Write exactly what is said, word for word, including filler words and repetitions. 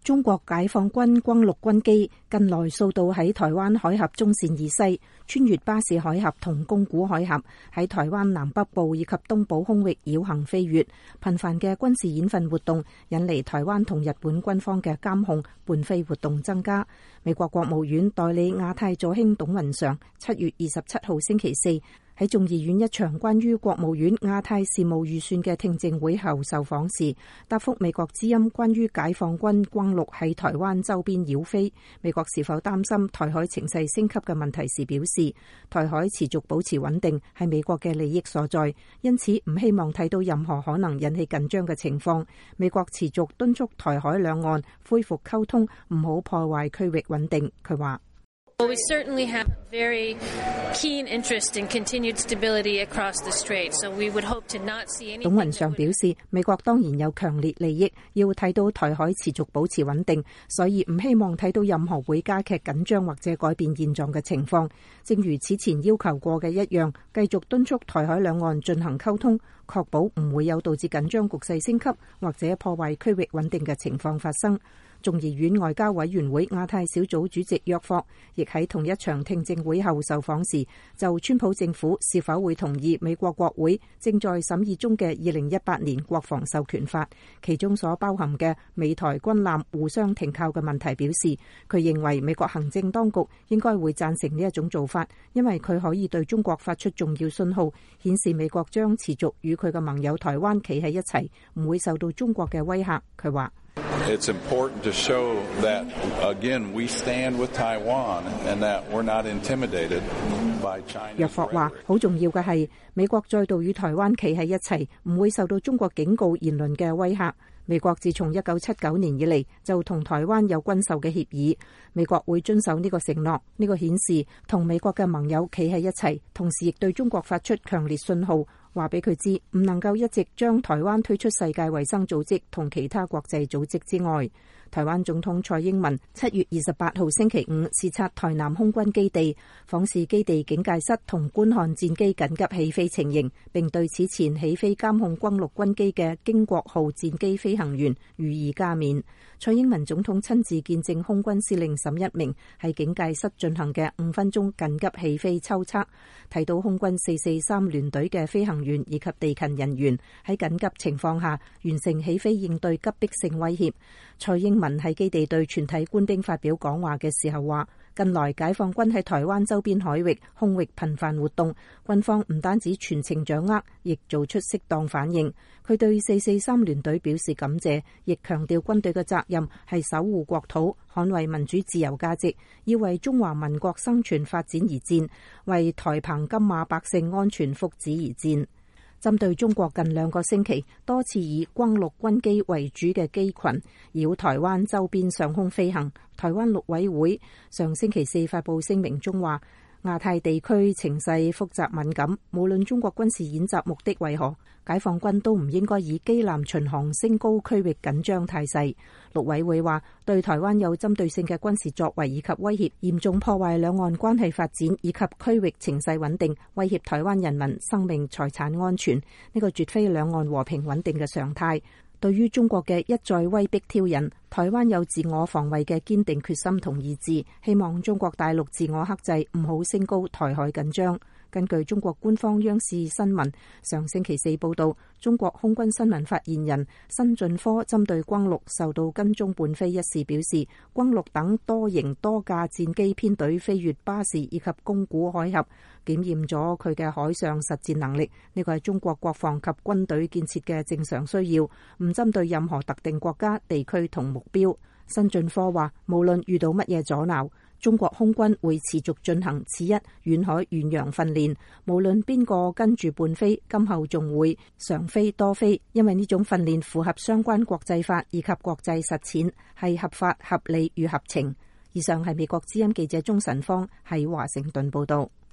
中國解放軍轟六軍機近來數度喺台灣海峽中線以西，穿越巴士海峽同宮古海峽，喺台灣南北部以及東部空域繞行飛越。頻繁嘅軍事演訓活動引嚟台灣同日本軍方嘅監控，伴飛活動增加。美國國務院代理亞太助卿董雲常七月二十七號星期四喺眾議院一場關於國務院亞太事務預算嘅聽證會後受訪時，答覆美國之音關於解放軍轟六喺台灣周邊繞飛，美國是否擔心台海情勢升級嘅問題時表示，台海持續保持穩定係美國嘅利益所在，因此唔希望睇到任何可能引起緊張嘅情況。美國持續敦促台海兩岸恢復溝通，唔好破壞區域穩定。佢話 Well, we certainly have very keen interest in continued stability across the strait, so we would hope to not see anything. 董雲常表示，美國當然有強烈利益，要睇到台海持續保持穩定，所以唔希望睇到任何會加劇緊張或者改變現狀嘅情況。正如此前要求過嘅一樣，繼續敦促台海兩岸進行溝通，確保唔會有導致緊張局勢升級或者破壞區域穩定嘅情況發生。眾議院外交委員會亞太小組主席約霍亦喺同一場聽證會後受訪時，就川普政府是否會同意美國國會正在審議中嘅二零一八年國防授權法，其中所包含嘅美台軍艦互相停靠嘅問題表示，佢認為美國行政當局應該會贊成呢一種做法，因為佢可以對中國發出重要信號，顯示美國將持續與佢嘅盟友台灣企喺一齊，唔會受到中國嘅威嚇。佢話 It's important to show that, again, we stand with Taiwan and that we're not intimidated by China. 約霍話，好重要嘅係美國再度與台灣企喺一齊，唔會受到中國警告言論嘅威嚇。美國自從一九七九年以嚟就同台灣有軍售嘅協議，美國會遵守呢個承諾。呢個顯示同美國嘅盟友企喺一齊，同時亦對中國發出強烈信號，話俾佢知唔能夠一直將台灣推出世界衛生組織同其他國際組織之外。台灣總統蔡英文七月二十八號星期五視察台南空軍基地，訪視基地警戒室同觀看戰機緊急起飛情形，並對此前起飛監控轟六軍機嘅經國號戰機飛行員予以加冕。蔡英文總統親自見證空軍司令沈一鳴喺警戒室進行嘅五分鐘緊急起飛抽測，睇到空軍四四三聯隊嘅飛行員以及地勤人員喺緊急情況下完成起飛應對急迫性威脅。蔡英文喺基地對全體官兵發表講話嘅時候話，近來解放軍喺台灣周邊海域空域頻繁活動，軍方唔單止全程掌握，亦做出適當反應。佢對四四三聯隊表示感謝，亦強調軍隊嘅責任係守護國土、捍衛民主自由價值，要為中華民國生存發展而戰，為台澎金馬百姓安全福祉而戰。針對中國近兩個星期多次以轟六軍機為主嘅機群繞台灣周邊上空飛行，台灣陸委會上星期四發布聲明中話，亞太地區情勢複雜敏感，無論中國軍事演習目的為何，解放軍都唔應該以機艦巡航升高區域緊張態勢。陸委會話，對台灣有針對性嘅軍事作為以及威脅，嚴重破壞兩岸關係發展以及區域情勢穩定，威脅台灣人民生命財產安全。呢個絕非兩岸和平穩定嘅常態。對於中國嘅一再威逼挑釁，台灣有自我防衛嘅堅定決心同意志，希望中國大陸自我克制，唔好升高台海緊張。根據中國官方央視新聞上星期四報道，中國空軍新聞發言人辛俊科針對轟六受到跟蹤伴飛一事表示，轟六等多型多架戰機編隊飛越巴士以及宮古海峽，檢驗咗佢嘅海上實戰能力。呢個係中國國防及軍隊建設嘅正常需要，唔針對任何特定國家、地區同目標。辛俊科話，無論遇到乜嘢阻撓，中國空軍會持續進行此一遠海遠洋訓練，無論邊個跟住伴飛，今後仲會常飛多飛，因為呢種訓練符合相關國際法以及國際實踐，係合法、合理與合情。以上係美國之音記者鍾晨芳喺華盛頓報道。